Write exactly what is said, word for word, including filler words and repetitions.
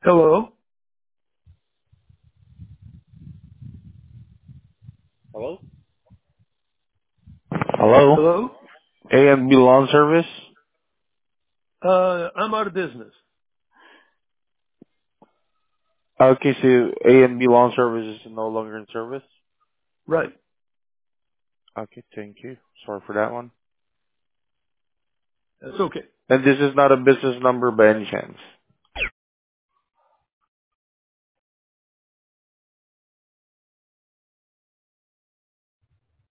Hello? Hello? Hello? Hello? A and B Lawn Service? Uh, I'm out of business. Okay, so A and B Lawn Service is no longer in service? Right. Okay, thank you. Sorry for that one. That's okay. And this is not a business number by any chance?